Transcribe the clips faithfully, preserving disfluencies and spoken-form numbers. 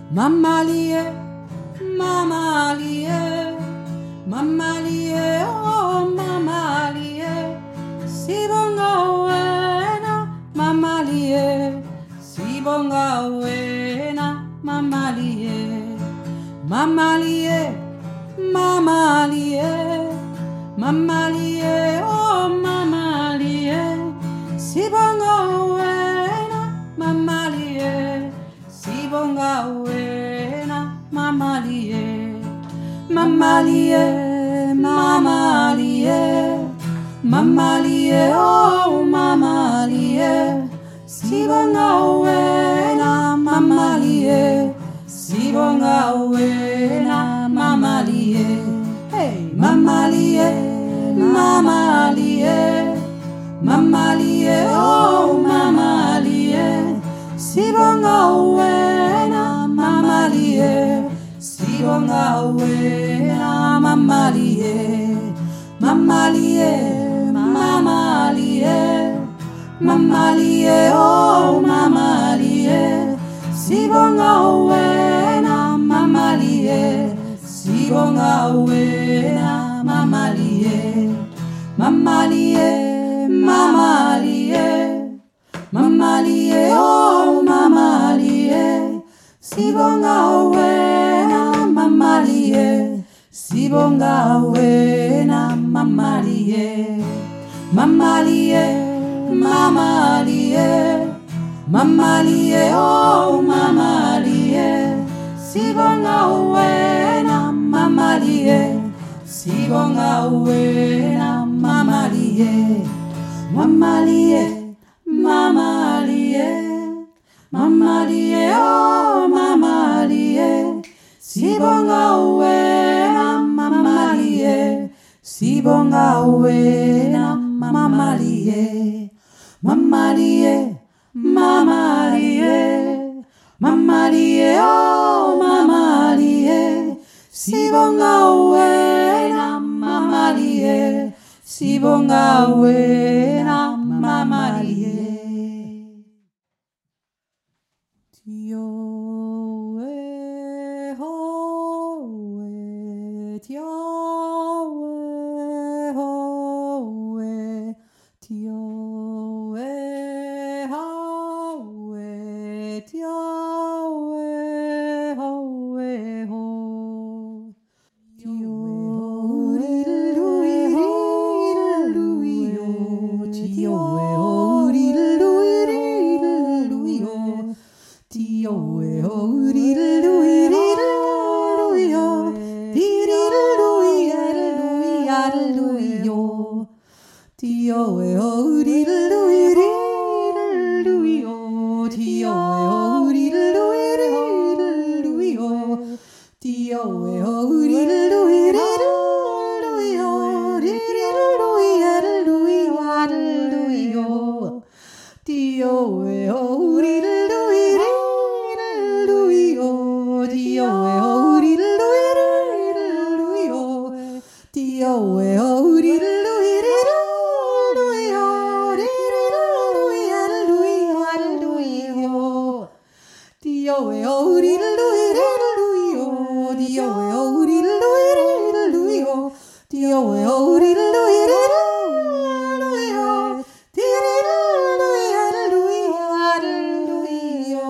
Mamalie, mamalie, mamalie, oh mamalie, sibonga wena, mamalie, sibonga wena, mamalie, mamalie, mamalie, mamalie, oh mamalie, sibonga wena, mamalie, sibonga wena, mamalie, mamalie, mamalie, mamalie, oh mamalie, sibonga wena, mamalie, sibonga wena, mamalie, hey, mamalie, mamalie, mamalie, oh mamalie, sibonga wena, mamalie, sibonga wena, mamalie, mamalie, mamalie, mamalie, oh mamalie, sibonga wena, mamalie, sibonga wena, mamalie, mamalie, mamalie, mamalie, oh mamalie, sibonga wena, mamalie, sibonga wena, mamalie, mamalie, mamalie, mamalie, oh mamalie, sibonga wena, mamalie, sibonga wena, mamalie, mamalie, mamalie, mamalie, oh mamalie, sibonga wena, mamalie, sibonga wena, mamalie, mamalie, mamalie, mamalie, oh mamalie, sibonga wena, mamalie, sibonga wena, mamalie. Tio e ho e tio e ho e tio e ho e tio e ho e ho tio ri lu ri lu yo tio e ho ri lu ri lu yo tio e ho ri lu ri lu yo di ri lu ya lu ya lu yo tio e ho ri lu ri lu yo tio e ho ri lu ri lu yo tio e ho ri lu ri lu yo di ri lu ya lu ya lu yo tio e ho ri lu ri lu yo tio e ho ri lu ri lu yo tio e ho ri lu ri lu yo di ri lu ya lu ya lu yo tio e ho ri lu ri lu yo tio e ho ri lu ri lu yo tio e ho ri lu ri lu yo di ri lu ya lu ya lu yo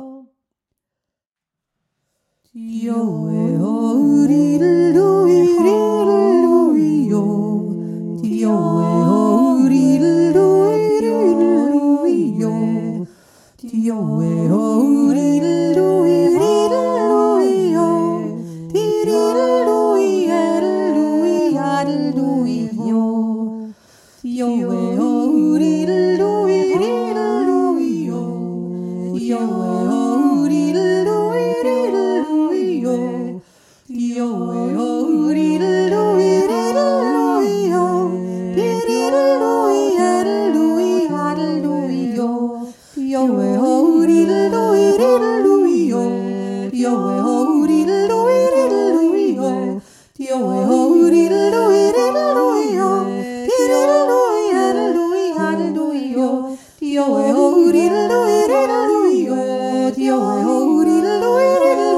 tio e ho ri lu ri lu yo tio e ho ri lu ri lu yo tio e ho ri lu ri lu yo di ri lu ya lu ya lu yo tio e ho ri lu ri lu yo tio e ho ri lu ri lu yo tio e ho ri lu ri lu yo di ri lu ya lu ya lu yo tio e ho ri lu ri lu yo tio e ho ri lu ri lu yo tio e ho ri lu ri lu yo di ri lu ya lu ya lu yo tio e ho ri lu ri lu yo tio e ho ri lu ri lu